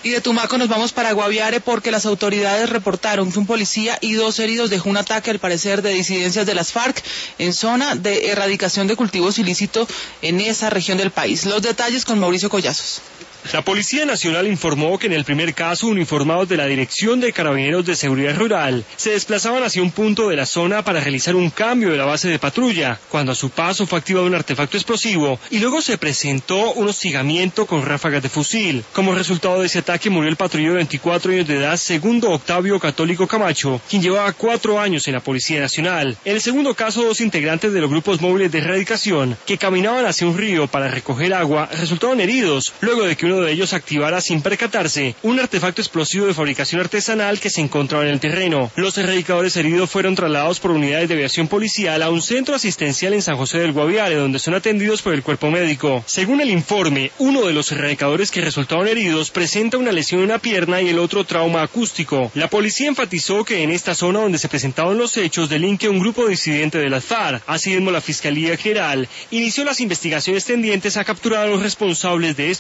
Y de Tumaco nos vamos para Guaviare porque las autoridades reportaron que un policía y 2 heridos dejó un ataque, al parecer, de disidencias de las FARC en zona de erradicación de cultivos ilícitos en esa región del país. Los detalles con Mauricio Collazos. La Policía Nacional informó que en el primer caso, uniformados de la Dirección de Carabineros de Seguridad Rural se desplazaban hacia un punto de la zona para realizar un cambio de la base de patrulla, cuando a su paso fue activado un artefacto explosivo y luego se presentó un hostigamiento con ráfagas de fusil. Como resultado de ese ataque murió el patrullero de 24 años de edad, Segundo Octavio Católico Camacho, quien llevaba 4 años en la Policía Nacional. En el segundo caso, 2 integrantes de los grupos móviles de erradicación que caminaban hacia un río para recoger agua resultaron heridos, luego de que uno de ellos activara sin percatarse un artefacto explosivo de fabricación artesanal que se encontraba en el terreno. Los erradicadores heridos fueron trasladados por unidades de aviación policial a un centro asistencial en San José del Guaviare, donde son atendidos por el cuerpo médico. Según el informe, uno de los erradicadores que resultaron heridos presenta una lesión en una pierna y el otro trauma acústico. La policía enfatizó que en esta zona donde se presentaban los hechos delinque un grupo disidente de las FARC. Asimismo, la Fiscalía General inició las investigaciones tendientes a capturar a los responsables de estos